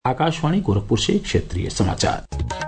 आकाशवाणी गोरखपुर से क्षेत्रीय समाचार।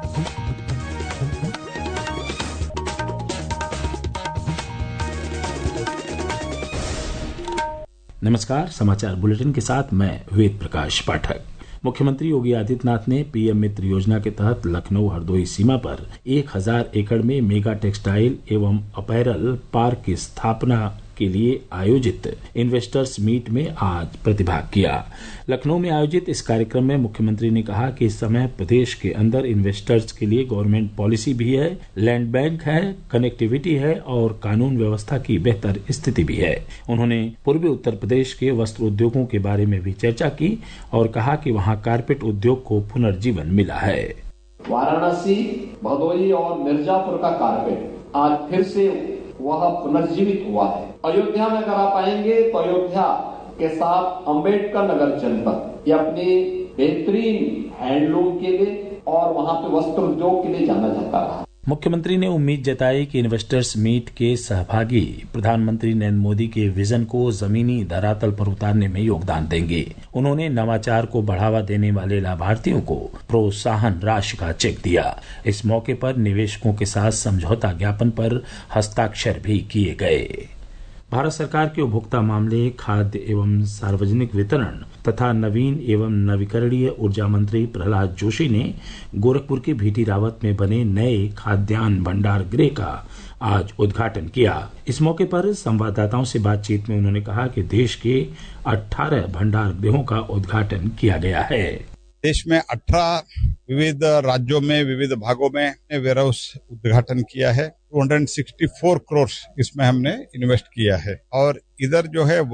नमस्कार, समाचार बुलेटिन के साथ मैं वेद प्रकाश पाठक। मुख्यमंत्री योगी आदित्यनाथ ने पीएम मित्र योजना के तहत लखनऊ हरदोई सीमा पर 1000 एकड़ में मेगा टेक्सटाइल एवं अपैरल पार्क की स्थापना के लिए आयोजित इन्वेस्टर्स मीट में आज प्रतिभाग किया। लखनऊ में आयोजित इस कार्यक्रम में मुख्यमंत्री ने कहा कि इस समय प्रदेश के अंदर इन्वेस्टर्स के लिए गवर्नमेंट पॉलिसी भी है, लैंड बैंक है, कनेक्टिविटी है और कानून व्यवस्था की बेहतर स्थिति भी है। उन्होंने पूर्वी उत्तर प्रदेश के वस्त्र उद्योगों के बारे में भी चर्चा की और कहा कि वहां कारपेट उद्योग को पुनर्जीवन मिला है। वाराणसी, भदोही और मिर्जापुर का कारपेट आज फिर से वह पुनर्जीवित हुआ है। अयोध्या में अगर आप आएंगे तो अयोध्या के साथ अम्बेडकर नगर जनपद ये अपने बेहतरीन हैंडलूम के लिए और वहां पे वस्त्र उद्योग के लिए जाना जाता रहा। मुख्यमंत्री ने उम्मीद जताई कि इन्वेस्टर्स मीट के सहभागी प्रधानमंत्री नरेंद्र मोदी के विजन को जमीनी धरातल पर उतारने में योगदान देंगे। उन्होंने नवाचार को बढ़ावा देने वाले लाभार्थियों को प्रोत्साहन राशि का चेक दिया। इस मौके पर निवेशकों के साथ समझौता ज्ञापन पर हस्ताक्षर भी किए गए। भारत सरकार के उपभोक्ता मामले, खाद्य एवं सार्वजनिक वितरण तथा नवीन एवं नवीकरणीय ऊर्जा मंत्री प्रहलाद जोशी ने गोरखपुर के भीटी रावत में बने नए खाद्यान्न भंडार गृह का आज उद्घाटन किया। इस मौके पर संवाददाताओं से बातचीत में उन्होंने कहा कि देश के 18 भंडार गृहों का उद्घाटन किया गया है। देश में 18 विविध राज्यों में विविध भागों में वेयर हाउस उद्घाटन किया है। 264 करोड़ इसमें हमने इन्वेस्ट किया है और इधर जो है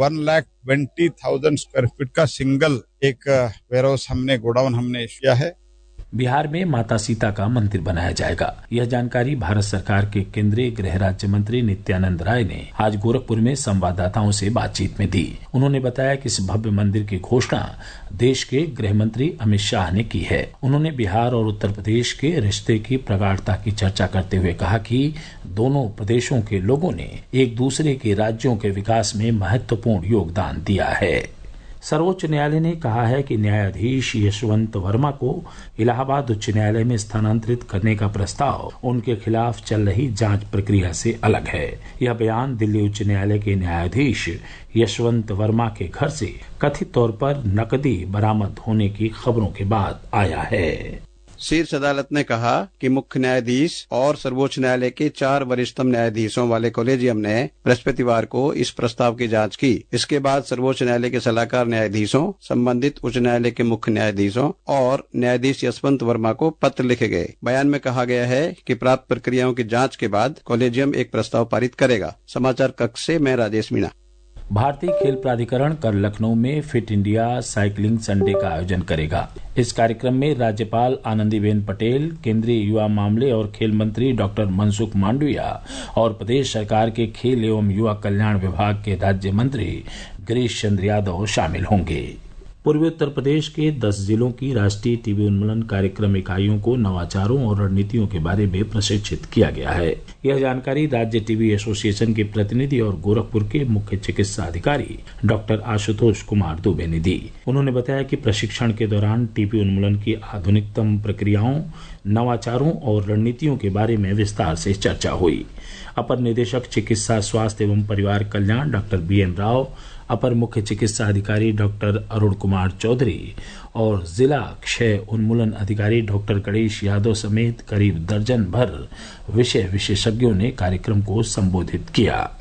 1,20,000 स्क्वायर फीट का सिंगल एक वेयर हाउस गोडाउन हमने किया है। बिहार में माता सीता का मंदिर बनाया जाएगा। यह जानकारी भारत सरकार के केंद्रीय गृह राज्य मंत्री नित्यानंद राय ने आज गोरखपुर में संवाददाताओं से बातचीत में दी। उन्होंने बताया कि इस भव्य मंदिर की घोषणा देश के गृह मंत्री अमित शाह ने की है। उन्होंने बिहार और उत्तर प्रदेश के रिश्ते की प्रगाढ़ता की चर्चा करते हुए कहा कि दोनों प्रदेशों के लोगों ने एक दूसरे के राज्यों के विकास में महत्वपूर्ण योगदान दिया है। सर्वोच्च न्यायालय ने कहा है कि न्यायाधीश यशवंत वर्मा को इलाहाबाद उच्च न्यायालय में स्थानांतरित करने का प्रस्ताव उनके खिलाफ चल रही जांच प्रक्रिया से अलग है। यह बयान दिल्ली उच्च न्यायालय के न्यायाधीश यशवंत वर्मा के घर से कथित तौर पर नकदी बरामद होने की खबरों के बाद आया है। शीर्ष अदालत ने कहा कि मुख्य न्यायाधीश और सर्वोच्च न्यायालय के 4 वरिष्ठतम न्यायाधीशों वाले कॉलेजियम ने बृहस्पतिवार को इस प्रस्ताव की जांच की। इसके बाद सर्वोच्च न्यायालय के सलाहकार न्यायाधीशों, संबंधित उच्च न्यायालय के मुख्य न्यायाधीशों और न्यायाधीश यशवंत वर्मा को पत्र लिखे गए। बयान में कहा गया है कि प्राप्त प्रक्रियाओं की जांच के बाद कॉलेजियम एक प्रस्ताव पारित करेगा। समाचार कक्ष से मैं राजेश मीणा। भारतीय खेल प्राधिकरण कल लखनऊ में फिट इंडिया साइकिलिंग संडे का आयोजन करेगा। इस कार्यक्रम में राज्यपाल आनंदीबेन पटेल, केंद्रीय युवा मामले और खेल मंत्री डॉक्टर मनसुख मांडविया और प्रदेश सरकार के खेल एवं युवा कल्याण विभाग के राज्य मंत्री गिरीश चंद्र यादव शामिल होंगे। पूर्वी उत्तर प्रदेश के 10 जिलों की राष्ट्रीय टीबी उन्मूलन कार्यक्रम इकाइयों को नवाचारों और रणनीतियों के बारे में प्रशिक्षित किया गया है। यह जानकारी राज्य टीबी एसोसिएशन के प्रतिनिधि और गोरखपुर के मुख्य चिकित्सा अधिकारी डॉक्टर आशुतोष कुमार दुबे ने दी। उन्होंने बताया कि प्रशिक्षण के दौरान टीबी उन्मूलन की आधुनिकतम प्रक्रियाओं, नवाचारों और रणनीतियों के बारे में विस्तार से चर्चा हुई। अपर निदेशक चिकित्सा स्वास्थ्य एवं परिवार कल्याण डॉक्टर BN राव, अपर मुख्य चिकित्सा अधिकारी डॉक्टर अरुण कुमार चौधरी और जिला क्षय उन्मूलन अधिकारी डॉक्टर गणेश यादव समेत करीब दर्जन भर विषय विशेषज्ञों ने कार्यक्रम को संबोधित किया।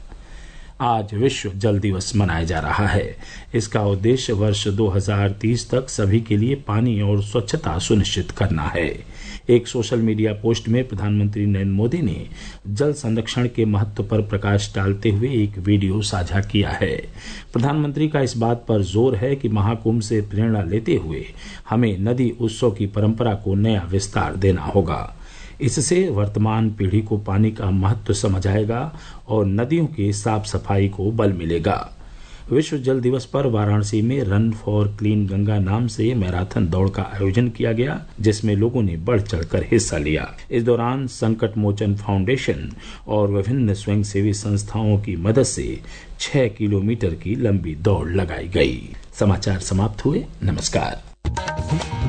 आज विश्व जल दिवस मनाया जा रहा है। इसका उद्देश्य वर्ष 2030 तक सभी के लिए पानी और स्वच्छता सुनिश्चित करना है। एक सोशल मीडिया पोस्ट में प्रधानमंत्री नरेंद्र मोदी ने जल संरक्षण के महत्व पर प्रकाश डालते हुए एक वीडियो साझा किया है। प्रधानमंत्री का इस बात पर जोर है कि महाकुंभ से प्रेरणा लेते हुए हमें नदी उत्सव की परंपरा को नया विस्तार देना होगा। इससे वर्तमान पीढ़ी को पानी का महत्व समझ आएगा और नदियों की साफ सफाई को बल मिलेगा। विश्व जल दिवस पर वाराणसी में रन फॉर क्लीन गंगा नाम से मैराथन दौड़ का आयोजन किया गया, जिसमें लोगों ने बढ़ चढ़कर हिस्सा लिया। इस दौरान संकट मोचन फाउंडेशन और विभिन्न स्वयंसेवी संस्थाओं की मदद से 6 किलोमीटर की लंबी दौड़ लगाई गई। समाचार समाप्त हुए। नमस्कार।